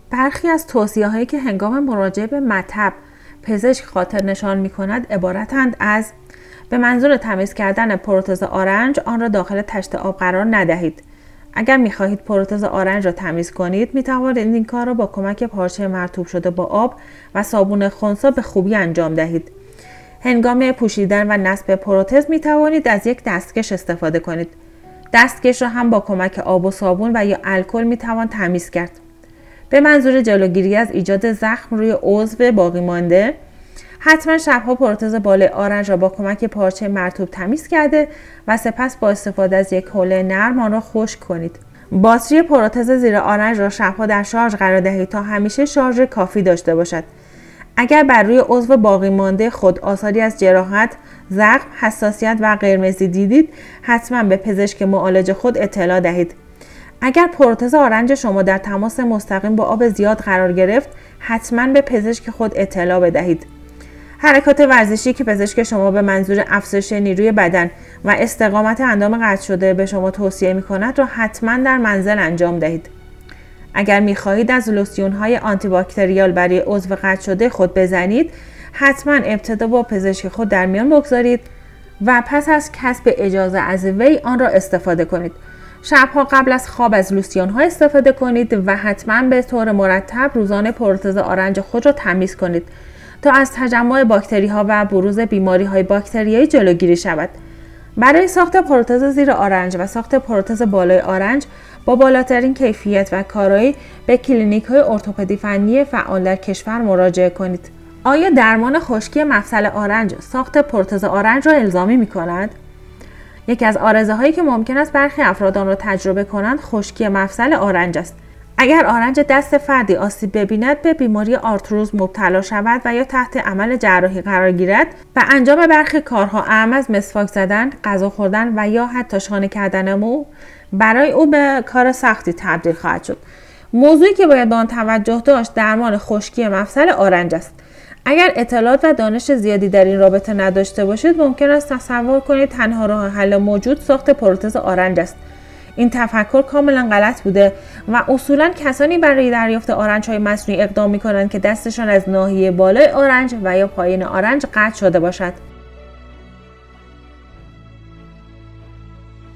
برخی از توصیه‌هایی که هنگام مراجعه به مطب پزشک خاطر نشان می‌کند عبارتند از: به منظور تمیز کردن پروتز آرنج آن را داخل تشت آب قرار ندهید. اگر می‌خواهید پروتز آرنج را تمیز کنید، می‌توانید این کار را با کمک پارچه مرطوب شده با آب و صابون خنثی به خوبی انجام دهید. هنگام پوشیدن و نصب پروتز می‌توانید از یک دستکش استفاده کنید. دستکش را هم با کمک آب و صابون و یا الکل می‌توان تمیز کرد. به منظور جلوگیری از ایجاد زخم روی عضو باقی مانده، حتما شبها پروتز بالای آرنج را با کمک پارچه مرطوب تمیز کرده و سپس با استفاده از یک حوله نرم آن را خشک کنید. باتری پروتز زیر آرنج را شبها در شارژ قرار دهید تا همیشه شارژ کافی داشته باشد. اگر بر روی عضو باقی مانده خود آثاری از جراحت، زخم، حساسیت و قرمزی دیدید، حتما به پزشک معالج خود اطلاع دهید. اگر پروتز آرنج شما در تماس مستقیم با آب زیاد قرار گرفت، حتما به پزشک خود اطلاع بدهید. حرکات ورزشی که پزشک شما به منظور افزایش نیروی بدن و استقامت اندام قطع شده به شما توصیه می‌کند را حتما در منزل انجام دهید. اگر می‌خواهید از لوسیون‌های آنتی باکتریال برای عضو قطع شده خود بزنید، حتما ابتدا با پزشک خود در میان بگذارید و پس از کسب اجازه از وی آن را استفاده کنید. شبها قبل از خواب از لوسیون‌ها استفاده کنید و حتما به طور مرتب روزانه پروتز آرنج خود را تمیز کنید تا از تجمع باکتری‌ها و بروز بیماری‌های باکتریایی جلوگیری شود. برای ساخت پروتز زیر آرنج و ساخت پروتز بالای آرنج با بالاترین کیفیت و کارایی به کلینیک‌های ارتوپدی فنی فعال در کشور مراجعه کنید. آیا درمان خشکی مفصل آرنج ساخت پروتز آرنج را الزامی می‌کند؟ یکی از عارضه‌هایی که ممکن است برخی افراد آن را تجربه کنند خشکی مفصل آرنج است. اگر آرنج دست فردی آسیب ببیند، به بیماری آرتروز مبتلا شود و یا تحت عمل جراحی قرار گیرد و انجام برخی کارها اعم از مسواک زدن، غذا خوردن و یا حتی شانه کردن مو برای او به کار سختی تبدیل خواهد شد. موضوعی که باید به آن توجه داشت درمان خشکی مفصل آرنج است. اگر اطلاعات و دانش زیادی در این رابطه نداشته باشید، ممکن است تصور کنید تنها راه حل موجود ساخت پروتز آرنج است. این تفکر کاملا غلط بوده و اصولا کسانی برای دریافت آرنج‌های مصنوعی اقدام می‌کنند که دستشان از ناحیه بالای آرنج و یا پایین آرنج قطع شده باشد.